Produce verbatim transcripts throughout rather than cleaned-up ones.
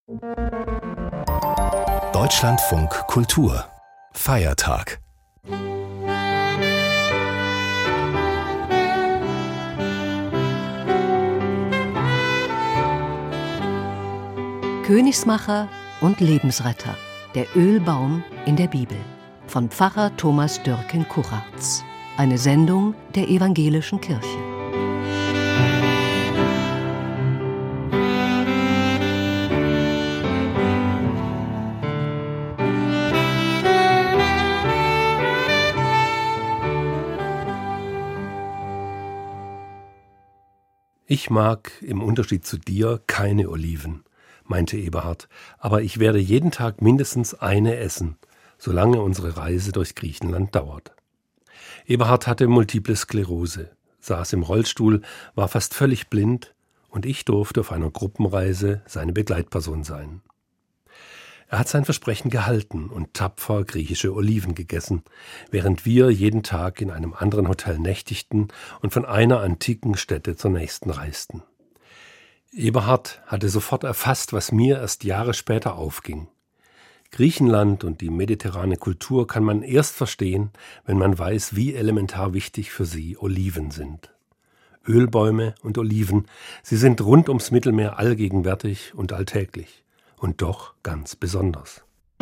Deutschlandfunk Kultur Feiertag. Königsmacher und Lebensretter. Der Ölbaum in der Bibel von Pfarrer Thomas Dürken-Kuchartz. Eine Sendung der Evangelischen Kirche. Ich mag im Unterschied zu dir keine Oliven, meinte Eberhard, aber ich werde jeden Tag mindestens eine essen, solange unsere Reise durch Griechenland dauert. Eberhard hatte multiple Sklerose, saß im Rollstuhl, war fast völlig blind und ich durfte auf einer Gruppenreise seine Begleitperson sein. Er hat sein Versprechen gehalten und tapfer griechische Oliven gegessen, während wir jeden Tag in einem anderen Hotel nächtigten und von einer antiken Stätte zur nächsten reisten. Eberhard hatte sofort erfasst, was mir erst Jahre später aufging. Griechenland und die mediterrane Kultur kann man erst verstehen, wenn man weiß, wie elementar wichtig für sie Oliven sind. Ölbäume und Oliven, sie sind rund ums Mittelmeer allgegenwärtig und alltäglich. Und doch ganz besonders.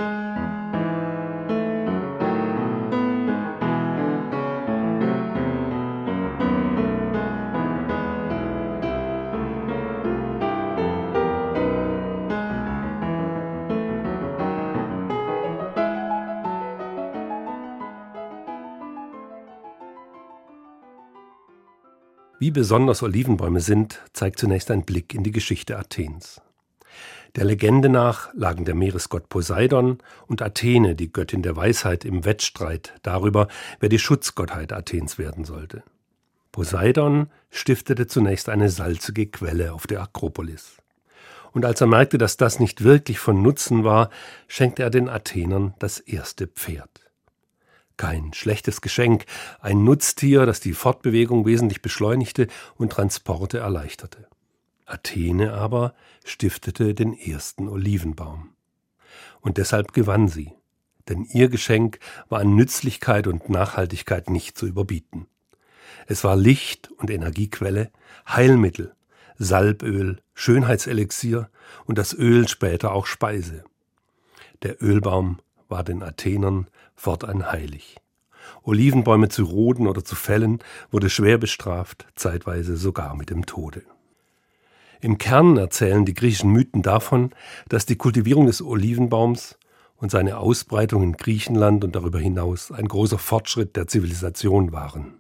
Wie besonders Olivenbäume sind, zeigt zunächst ein Blick in die Geschichte Athens. Der Legende nach lagen der Meeresgott Poseidon und Athene, die Göttin der Weisheit, im Wettstreit darüber, wer die Schutzgottheit Athens werden sollte. Poseidon stiftete zunächst eine salzige Quelle auf der Akropolis. Und als er merkte, dass das nicht wirklich von Nutzen war, schenkte er den Athenern das erste Pferd. Kein schlechtes Geschenk, ein Nutztier, das die Fortbewegung wesentlich beschleunigte und Transporte erleichterte. Athene aber stiftete den ersten Olivenbaum. Und deshalb gewann sie, denn ihr Geschenk war an Nützlichkeit und Nachhaltigkeit nicht zu überbieten. Es war Licht- und Energiequelle, Heilmittel, Salböl, Schönheitselixier und das Öl später auch Speise. Der Ölbaum war den Athenern fortan heilig. Olivenbäume zu roden oder zu fällen wurde schwer bestraft, zeitweise sogar mit dem Tode. Im Kern erzählen die griechischen Mythen davon, dass die Kultivierung des Olivenbaums und seine Ausbreitung in Griechenland und darüber hinaus ein großer Fortschritt der Zivilisation waren.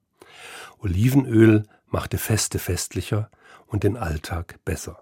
Olivenöl machte Feste festlicher und den Alltag besser.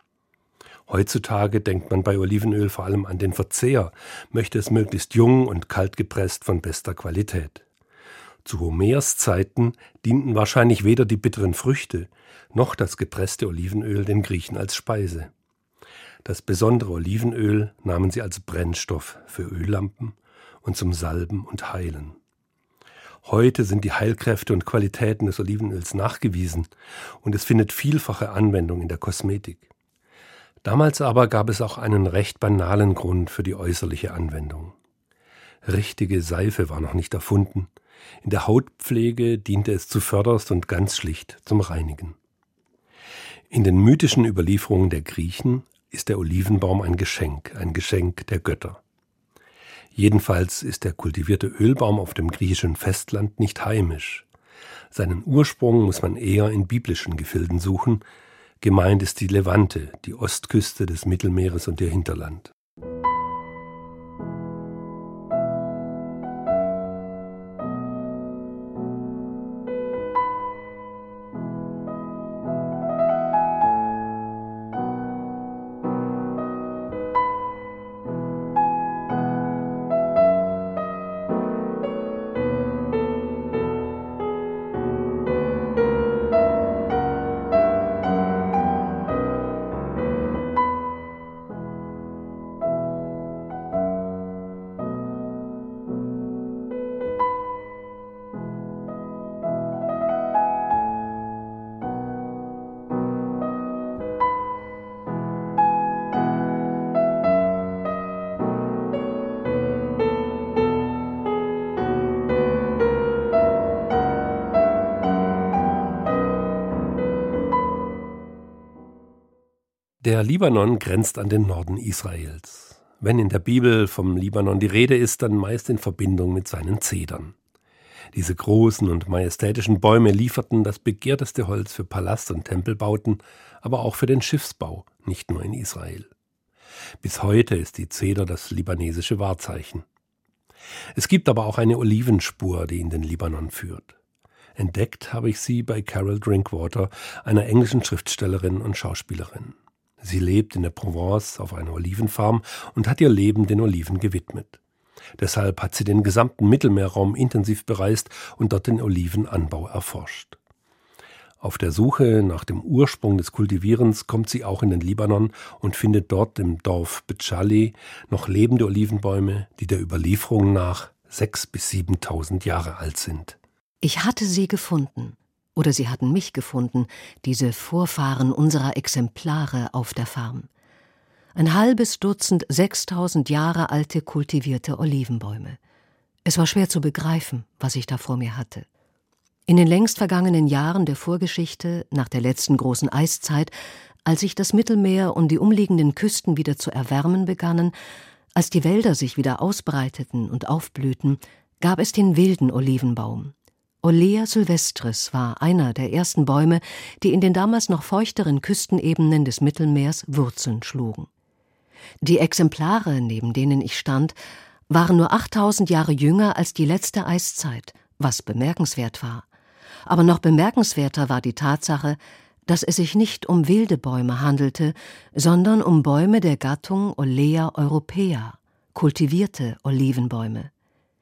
Heutzutage denkt man bei Olivenöl vor allem an den Verzehr, möchte es möglichst jung und kalt gepresst von bester Qualität. Zu Homers Zeiten dienten wahrscheinlich weder die bitteren Früchte noch das gepresste Olivenöl den Griechen als Speise. Das besondere Olivenöl nahmen sie als Brennstoff für Öllampen und zum Salben und Heilen. Heute sind die Heilkräfte und Qualitäten des Olivenöls nachgewiesen und es findet vielfache Anwendung in der Kosmetik. Damals aber gab es auch einen recht banalen Grund für die äußerliche Anwendung. Richtige Seife war noch nicht erfunden. In der Hautpflege diente es zuvörderst und ganz schlicht zum Reinigen. In den mythischen Überlieferungen der Griechen ist der Olivenbaum ein Geschenk, ein Geschenk der Götter. Jedenfalls ist der kultivierte Ölbaum auf dem griechischen Festland nicht heimisch. Seinen Ursprung muss man eher in biblischen Gefilden suchen. Gemeint ist die Levante, die Ostküste des Mittelmeeres und ihr Hinterland. Der Libanon grenzt an den Norden Israels. Wenn in der Bibel vom Libanon die Rede ist, dann meist in Verbindung mit seinen Zedern. Diese großen und majestätischen Bäume lieferten das begehrteste Holz für Palast- und Tempelbauten, aber auch für den Schiffsbau, nicht nur in Israel. Bis heute ist die Zeder das libanesische Wahrzeichen. Es gibt aber auch eine Olivenspur, die in den Libanon führt. Entdeckt habe ich sie bei Carol Drinkwater, einer englischen Schriftstellerin und Schauspielerin. Sie lebt in der Provence auf einer Olivenfarm und hat ihr Leben den Oliven gewidmet. Deshalb hat sie den gesamten Mittelmeerraum intensiv bereist und dort den Olivenanbau erforscht. Auf der Suche nach dem Ursprung des Kultivierens kommt sie auch in den Libanon und findet dort im Dorf Becali noch lebende Olivenbäume, die der Überlieferung nach sechstausend bis siebentausend Jahre alt sind. Ich hatte sie gefunden, oder sie hatten mich gefunden, diese Vorfahren unserer Exemplare auf der Farm. Ein halbes Dutzend sechstausend Jahre alte kultivierte Olivenbäume. Es war schwer zu begreifen, was ich da vor mir hatte. In den längst vergangenen Jahren der Vorgeschichte, nach der letzten großen Eiszeit, als sich das Mittelmeer und die umliegenden Küsten wieder zu erwärmen begannen, als die Wälder sich wieder ausbreiteten und aufblühten, gab es den wilden Olivenbaum. Olea sylvestris war einer der ersten Bäume, die in den damals noch feuchteren Küstenebenen des Mittelmeers Wurzeln schlugen. Die Exemplare, neben denen ich stand, waren nur achttausend Jahre jünger als die letzte Eiszeit, was bemerkenswert war. Aber noch bemerkenswerter war die Tatsache, dass es sich nicht um wilde Bäume handelte, sondern um Bäume der Gattung Olea europaea, kultivierte Olivenbäume.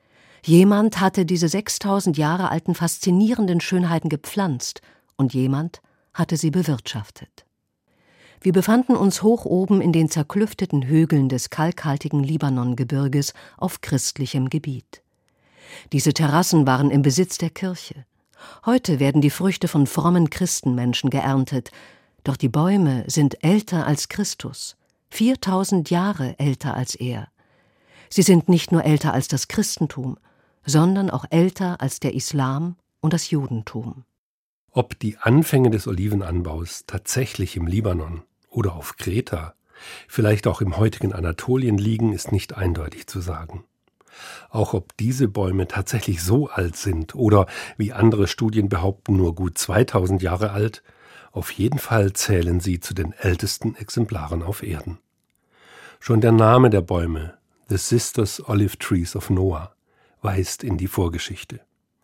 Jemand hatte diese sechstausend Jahre alten faszinierenden Schönheiten gepflanzt und jemand hatte sie bewirtschaftet. Wir befanden uns hoch oben in den zerklüfteten Hügeln des kalkhaltigen Libanongebirges auf christlichem Gebiet. Diese Terrassen waren im Besitz der Kirche. Heute werden die Früchte von frommen Christenmenschen geerntet, doch die Bäume sind älter als Christus, viertausend Jahre älter als er. Sie sind nicht nur älter als das Christentum, sondern auch älter als der Islam und das Judentum. Ob die Anfänge des Olivenanbaus tatsächlich im Libanon oder auf Kreta, vielleicht auch im heutigen Anatolien liegen, ist nicht eindeutig zu sagen. Auch ob diese Bäume tatsächlich so alt sind oder, wie andere Studien behaupten, nur gut zweitausend Jahre alt, auf jeden Fall zählen sie zu den ältesten Exemplaren auf Erden. Schon der Name der Bäume, The Sisters Olive Trees of Noah, weist in die Vorgeschichte.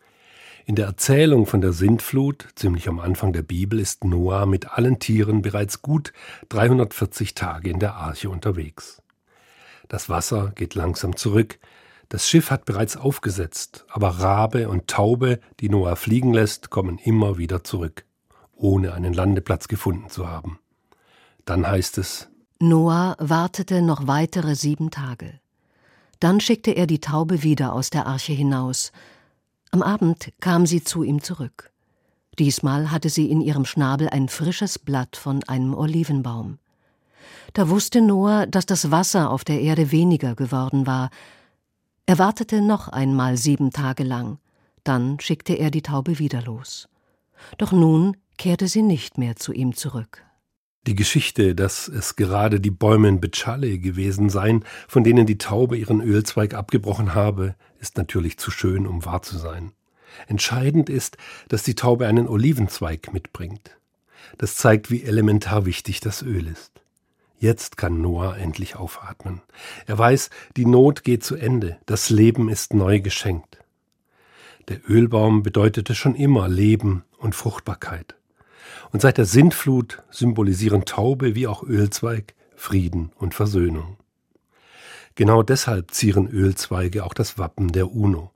In der Erzählung von der Sintflut, ziemlich am Anfang der Bibel, ist Noah mit allen Tieren bereits gut dreihundertvierzig Tage in der Arche unterwegs. Das Wasser geht langsam zurück, das Schiff hat bereits aufgesetzt, aber Rabe und Taube, die Noah fliegen lässt, kommen immer wieder zurück, ohne einen Landeplatz gefunden zu haben. Dann heißt es: Noah wartete noch weitere sieben Tage. Dann schickte er die Taube wieder aus der Arche hinaus. Am Abend kam sie zu ihm zurück. Diesmal hatte sie in ihrem Schnabel ein frisches Blatt von einem Olivenbaum. Da wusste Noah, dass das Wasser auf der Erde weniger geworden war. Er wartete noch einmal sieben Tage lang. Dann schickte er die Taube wieder los. Doch nun kehrte sie nicht mehr zu ihm zurück. Die Geschichte, dass es gerade die Bäume in Becali gewesen seien, von denen die Taube ihren Ölzweig abgebrochen habe, ist natürlich zu schön, um wahr zu sein. Entscheidend ist, dass die Taube einen Olivenzweig mitbringt. Das zeigt, wie elementar wichtig das Öl ist. Jetzt kann Noah endlich aufatmen. Er weiß, die Not geht zu Ende, das Leben ist neu geschenkt. Der Ölbaum bedeutete schon immer Leben und Fruchtbarkeit. Und seit der Sintflut symbolisieren Taube wie auch Ölzweig Frieden und Versöhnung. Genau deshalb zieren Ölzweige auch das Wappen der UNO.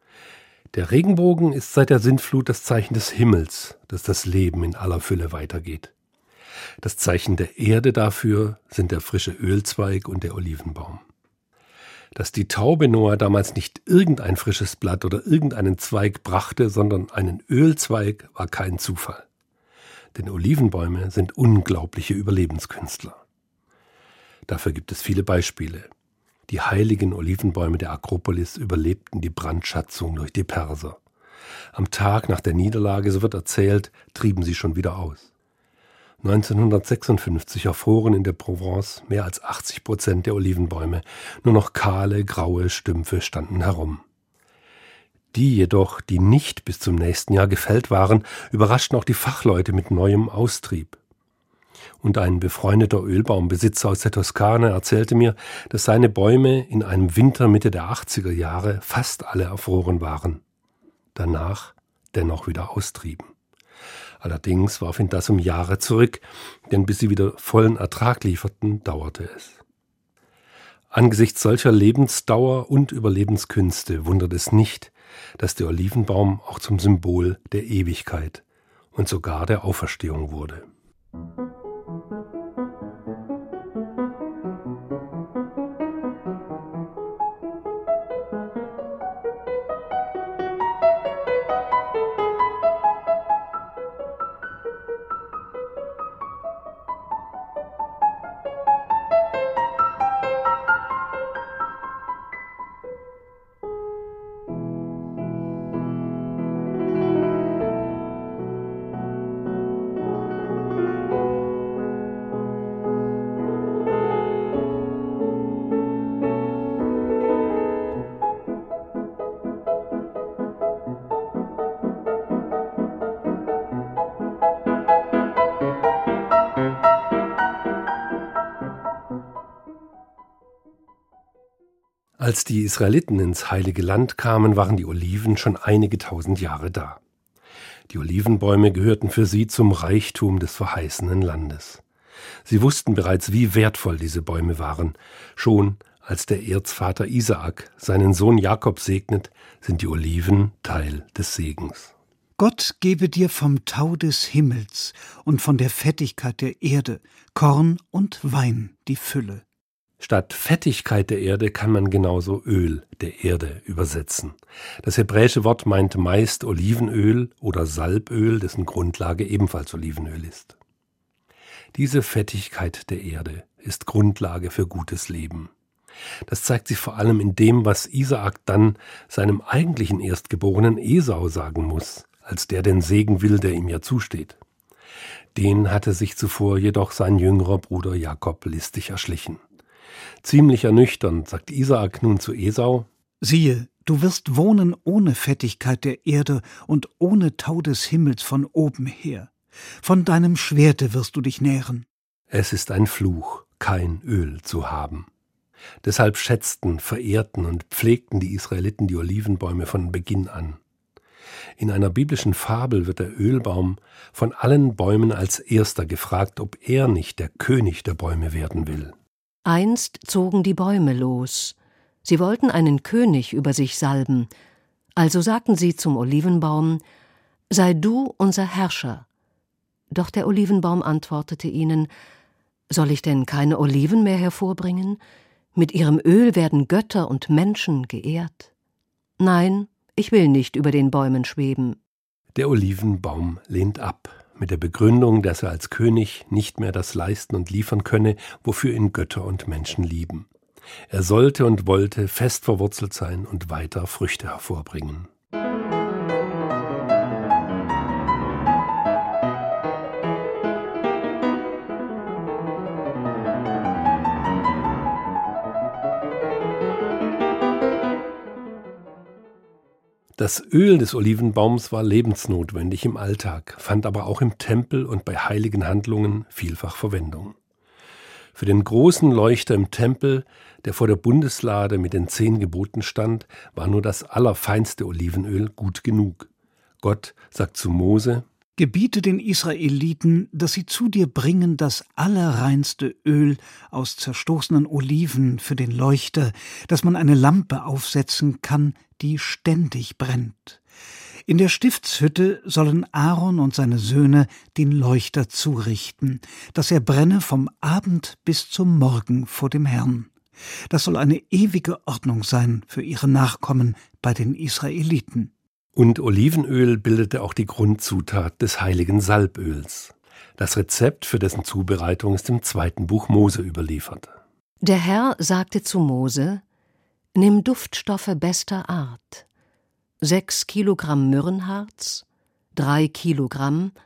Der Regenbogen ist seit der Sintflut das Zeichen des Himmels, dass das Leben in aller Fülle weitergeht. Das Zeichen der Erde dafür sind der frische Ölzweig und der Olivenbaum. Dass die Taube Noah damals nicht irgendein frisches Blatt oder irgendeinen Zweig brachte, sondern einen Ölzweig, war kein Zufall. Denn Olivenbäume sind unglaubliche Überlebenskünstler. Dafür gibt es viele Beispiele. Die heiligen Olivenbäume der Akropolis überlebten die Brandschatzung durch die Perser. Am Tag nach der Niederlage, so wird erzählt, trieben sie schon wieder aus. neunzehnhundertsechsundfünfzig erfroren in der Provence mehr als achtzig Prozent der Olivenbäume. Nur noch kahle, graue Stümpfe standen herum. Die jedoch, die nicht bis zum nächsten Jahr gefällt waren, überraschten auch die Fachleute mit neuem Austrieb. Und ein befreundeter Ölbaumbesitzer aus der Toskana erzählte mir, dass seine Bäume in einem Winter Mitte der achtziger Jahre fast alle erfroren waren. Danach dennoch wieder austrieben. Allerdings warf ihn das um Jahre zurück, denn bis sie wieder vollen Ertrag lieferten, dauerte es. Angesichts solcher Lebensdauer und Überlebenskünste wundert es nicht, dass der Olivenbaum auch zum Symbol der Ewigkeit und sogar der Auferstehung wurde. Als die Israeliten ins Heilige Land kamen, waren die Oliven schon einige tausend Jahre da. Die Olivenbäume gehörten für sie zum Reichtum des verheißenen Landes. Sie wussten bereits, wie wertvoll diese Bäume waren. Schon als der Erzvater Isaak seinen Sohn Jakob segnet, sind die Oliven Teil des Segens. Gott gebe dir vom Tau des Himmels und von der Fettigkeit der Erde Korn und Wein die Fülle. Statt Fettigkeit der Erde kann man genauso Öl der Erde übersetzen. Das hebräische Wort meint meist Olivenöl oder Salböl, dessen Grundlage ebenfalls Olivenöl ist. Diese Fettigkeit der Erde ist Grundlage für gutes Leben. Das zeigt sich vor allem in dem, was Isaak dann seinem eigentlichen Erstgeborenen Esau sagen muss, als der den Segen will, der ihm ja zusteht. Den hatte sich zuvor jedoch sein jüngerer Bruder Jakob listig erschlichen. Ziemlich ernüchternd sagt Isaak nun zu Esau: Siehe, du wirst wohnen ohne Fettigkeit der Erde und ohne Tau des Himmels von oben her. Von deinem Schwerte wirst du dich nähren. Es ist ein Fluch, kein Öl zu haben. Deshalb schätzten, verehrten und pflegten die Israeliten die Olivenbäume von Beginn an. In einer biblischen Fabel wird der Ölbaum von allen Bäumen als erster gefragt, ob er nicht der König der Bäume werden will. Einst zogen die Bäume los. Sie wollten einen König über sich salben. Also sagten sie zum Olivenbaum: Sei du unser Herrscher. Doch der Olivenbaum antwortete ihnen: Soll ich denn keine Oliven mehr hervorbringen? Mit ihrem Öl werden Götter und Menschen geehrt. Nein, ich will nicht über den Bäumen schweben. Der Olivenbaum lehnt ab, mit der Begründung, dass er als König nicht mehr das leisten und liefern könne, wofür ihn Götter und Menschen lieben. Er sollte und wollte fest verwurzelt sein und weiter Früchte hervorbringen. Das Öl des Olivenbaums war lebensnotwendig im Alltag, fand aber auch im Tempel und bei heiligen Handlungen vielfach Verwendung. Für den großen Leuchter im Tempel, der vor der Bundeslade mit den zehn Geboten stand, war nur das allerfeinste Olivenöl gut genug. Gott sagt zu Mose: Gebiete den Israeliten, dass sie zu dir bringen das allerreinste Öl aus zerstoßenen Oliven für den Leuchter, dass man eine Lampe aufsetzen kann, die ständig brennt. In der Stiftshütte sollen Aaron und seine Söhne den Leuchter zurichten, dass er brenne vom Abend bis zum Morgen vor dem Herrn. Das soll eine ewige Ordnung sein für ihre Nachkommen bei den Israeliten. Und Olivenöl bildete auch die Grundzutat des heiligen Salböls. Das Rezept für dessen Zubereitung ist im zweiten Buch Mose überliefert. Der Herr sagte zu Mose: Nimm Duftstoffe bester Art, sechs Kilogramm Myrrhenharz, drei Kilogramm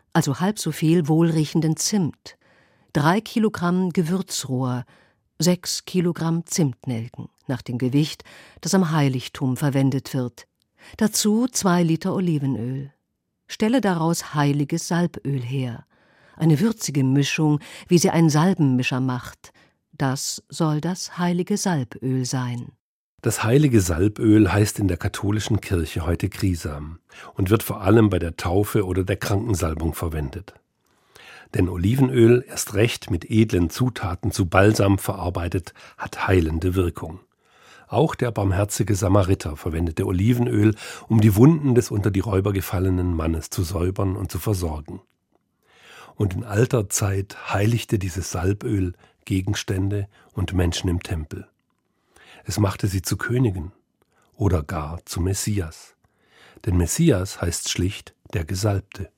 also halb so viel wohlriechenden Zimt, drei Kilogramm Gewürzrohr, sechs Kilogramm Zimtnelken, nach dem Gewicht, das am Heiligtum verwendet wird. Dazu zwei Liter Olivenöl. Stelle daraus heiliges Salböl her. Eine würzige Mischung, wie sie ein Salbenmischer macht. Das soll das heilige Salböl sein. Das heilige Salböl heißt in der katholischen Kirche heute Chrisam und wird vor allem bei der Taufe oder der Krankensalbung verwendet. Denn Olivenöl, erst recht mit edlen Zutaten zu Balsam verarbeitet, hat heilende Wirkung. Auch der barmherzige Samariter verwendete Olivenöl, um die Wunden des unter die Räuber gefallenen Mannes zu säubern und zu versorgen. Und in alter Zeit heiligte dieses Salböl Gegenstände und Menschen im Tempel. Es machte sie zu Königen oder gar zu Messias. Denn Messias heißt schlicht der Gesalbte.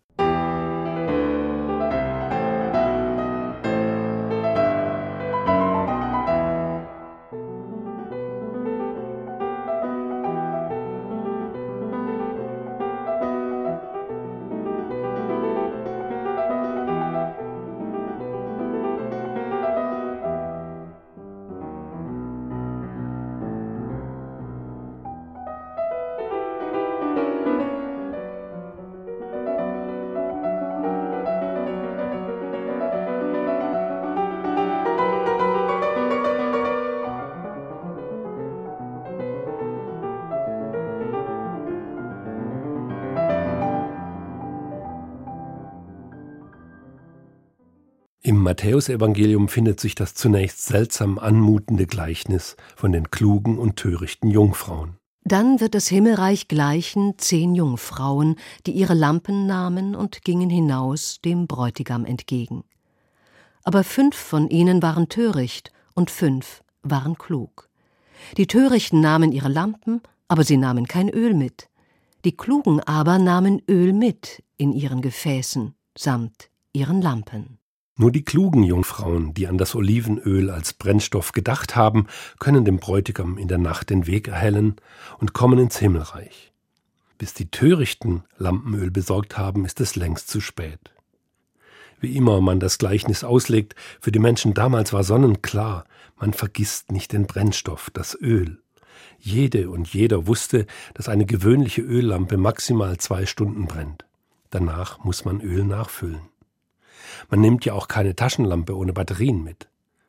Im Matthäusevangelium findet sich das zunächst seltsam anmutende Gleichnis von den klugen und törichten Jungfrauen. Dann wird das Himmelreich gleichen zehn Jungfrauen, die ihre Lampen nahmen und gingen hinaus dem Bräutigam entgegen. Aber fünf von ihnen waren töricht und fünf waren klug. Die Törichten nahmen ihre Lampen, aber sie nahmen kein Öl mit. Die Klugen aber nahmen Öl mit in ihren Gefäßen samt ihren Lampen. Nur die klugen Jungfrauen, die an das Olivenöl als Brennstoff gedacht haben, können dem Bräutigam in der Nacht den Weg erhellen und kommen ins Himmelreich. Bis die Törichten Lampenöl besorgt haben, ist es längst zu spät. Wie immer man das Gleichnis auslegt, für die Menschen damals war sonnenklar, man vergisst nicht den Brennstoff, das Öl. Jede und jeder wusste, dass eine gewöhnliche Öllampe maximal zwei Stunden brennt. Danach muss man Öl nachfüllen. Man nimmt ja auch keine Taschenlampe ohne Batterien mit.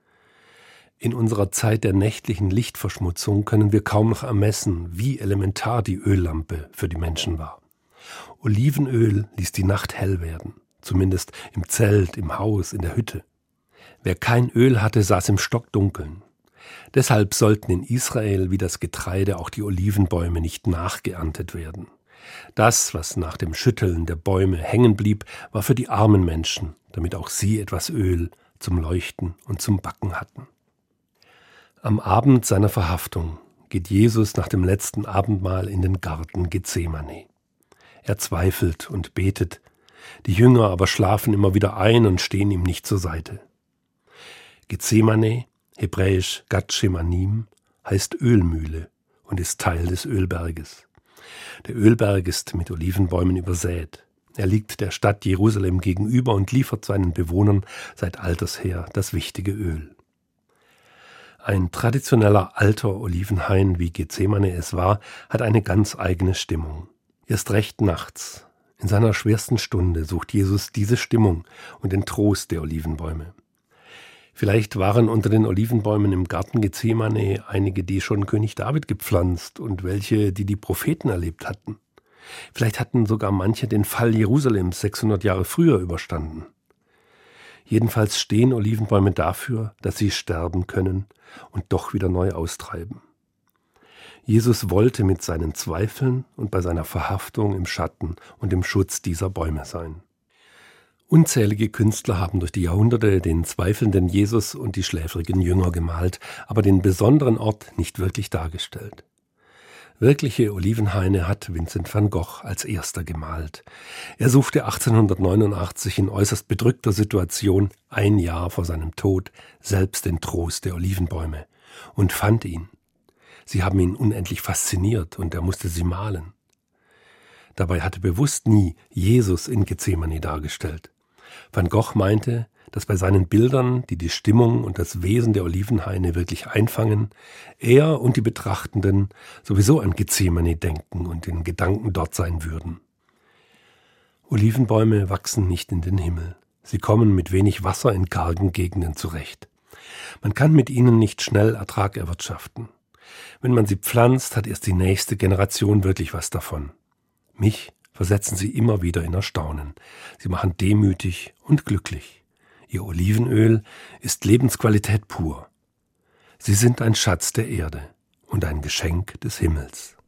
In unserer Zeit der nächtlichen Lichtverschmutzung können wir kaum noch ermessen, wie elementar die Öllampe für die Menschen war. Olivenöl ließ die Nacht hell werden, zumindest im Zelt, im Haus, in der Hütte. Wer kein Öl hatte, saß im Stockdunkeln. Deshalb sollten in Israel wie das Getreide auch die Olivenbäume nicht nachgeerntet werden. Das, was nach dem Schütteln der Bäume hängen blieb, war für die armen Menschen, damit auch sie etwas Öl zum Leuchten und zum Backen hatten. Am Abend seiner Verhaftung geht Jesus nach dem letzten Abendmahl in den Garten Gethsemane. Er zweifelt und betet, die Jünger aber schlafen immer wieder ein und stehen ihm nicht zur Seite. Gethsemane, hebräisch Gad Shemanim, heißt Ölmühle und ist Teil des Ölberges. Der Ölberg ist mit Olivenbäumen übersät. Er liegt der Stadt Jerusalem gegenüber und liefert seinen Bewohnern seit alters her das wichtige Öl. Ein traditioneller alter Olivenhain, wie Gethsemane es war, hat eine ganz eigene Stimmung. Erst recht nachts, in seiner schwersten Stunde, sucht Jesus diese Stimmung und den Trost der Olivenbäume. Vielleicht waren unter den Olivenbäumen im Garten Gethsemane einige, die schon König David gepflanzt und welche, die die Propheten erlebt hatten. Vielleicht hatten sogar manche den Fall Jerusalems sechshundert Jahre früher überstanden. Jedenfalls stehen Olivenbäume dafür, dass sie sterben können und doch wieder neu austreiben. Jesus wollte mit seinen Zweifeln und bei seiner Verhaftung im Schatten und im Schutz dieser Bäume sein. Unzählige Künstler haben durch die Jahrhunderte den zweifelnden Jesus und die schläfrigen Jünger gemalt, aber den besonderen Ort nicht wirklich dargestellt. Wirkliche Olivenhaine hat Vincent van Gogh als erster gemalt. Er suchte achtzehnhundertneunundachtzig in äußerst bedrückter Situation, ein Jahr vor seinem Tod, selbst den Trost der Olivenbäume und fand ihn. Sie haben ihn unendlich fasziniert und er musste sie malen. Dabei hatte bewusst nie Jesus in Gethsemane dargestellt. Van Gogh meinte, dass bei seinen Bildern, die die Stimmung und das Wesen der Olivenhaine wirklich einfangen, er und die Betrachtenden sowieso an Gethsemane denken und in Gedanken dort sein würden. Olivenbäume wachsen nicht in den Himmel. Sie kommen mit wenig Wasser in kargen Gegenden zurecht. Man kann mit ihnen nicht schnell Ertrag erwirtschaften. Wenn man sie pflanzt, hat erst die nächste Generation wirklich was davon. Mich versetzen sie immer wieder in Erstaunen. Sie machen demütig und glücklich. Ihr Olivenöl ist Lebensqualität pur. Sie sind ein Schatz der Erde und ein Geschenk des Himmels.